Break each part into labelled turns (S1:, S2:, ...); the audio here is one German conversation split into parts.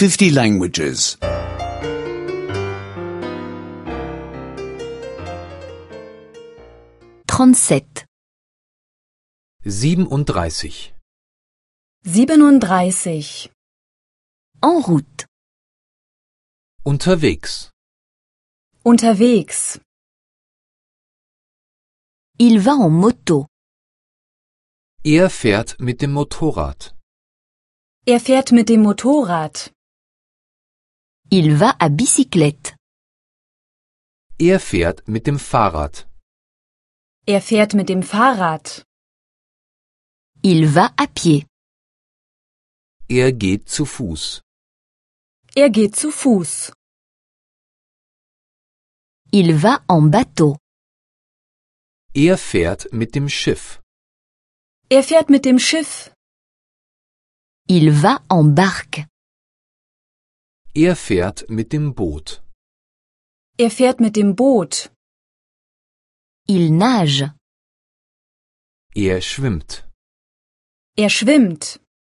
S1: 50 languages.
S2: 37.
S3: 37.
S4: 37.
S2: En route.
S3: Unterwegs.
S4: Unterwegs.
S2: Il va en moto.
S3: Er fährt mit dem Motorrad.
S4: Er fährt mit dem Motorrad.
S2: Il va à bicyclette.
S3: Er fährt mit dem Fahrrad.
S4: Er fährt mit dem Fahrrad.
S2: Il va à pied.
S3: Er geht zu Fuß.
S4: Er geht zu Fuß.
S2: Il va en bateau.
S3: Er fährt mit dem Schiff.
S4: Er fährt mit dem Schiff.
S2: Il va en barque.
S3: Er fährt mit dem Boot.
S4: Er fährt mit dem Boot.
S2: Il nage.
S3: Er schwimmt.
S4: Er schwimmt.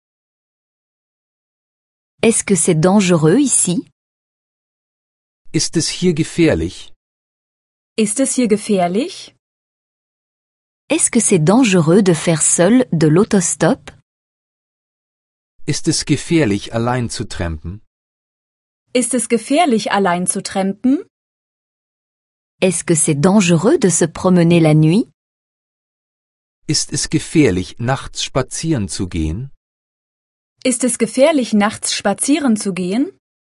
S2: Est-ce que c'est dangereux ici?
S3: Ist es hier gefährlich?
S4: Ist es hier gefährlich?
S2: Est-ce que c'est dangereux de faire seul de l'autostop?
S3: Ist es gefährlich, allein zu trampen?
S4: Ist es gefährlich, allein zu trampen?
S2: Est-ce que c'est dangereux de se promener la nuit?
S3: Ist es gefährlich, nachts spazieren zu gehen?
S4: Ist es gefährlich, nachts spazieren zu gehen?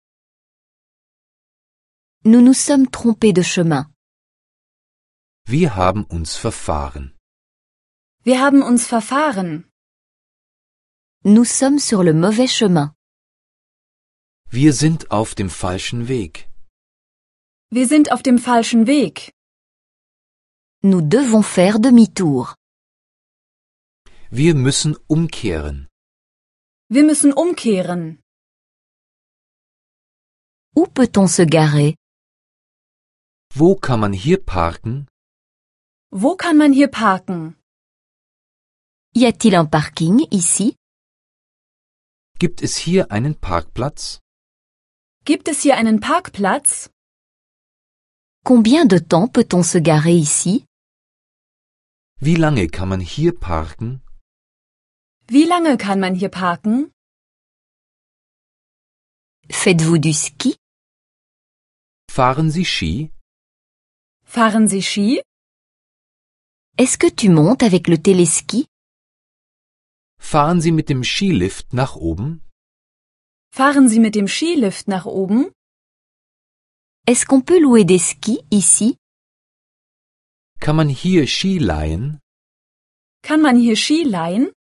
S2: Nous nous sommes trompés de chemin.
S3: Wir haben uns verfahren.
S4: Wir haben uns verfahren.
S2: Nous sommes sur le mauvais chemin.
S3: Wir sind auf dem falschen Weg.
S4: Wir sind auf dem falschen Weg.
S2: Nous devons faire demi-tour.
S3: Wir müssen umkehren.
S4: Wir müssen umkehren.
S2: Où peut-on se garer?
S3: Wo kann man hier parken?
S4: Wo kann man hier parken?
S2: Y a-t-il un parking ici?
S3: Gibt es hier einen Parkplatz?
S4: Gibt es hier einen Parkplatz?
S2: Combien de temps peut-on se garer ici?
S3: Wie lange kann man hier parken?
S4: Wie lange kann man hier parken?
S2: Faites-vous du ski?
S3: Fahren Sie Ski?
S4: Fahren Sie Ski?
S2: Est-ce que tu montes avec le téléski?
S3: Fahren Sie mit dem Skilift nach oben?
S4: Fahren Sie mit dem Skilift nach oben?
S2: Est-ce qu'on peut louer des skis ici?
S3: Kann man hier Ski leihen?
S4: Kann man hier Ski leihen?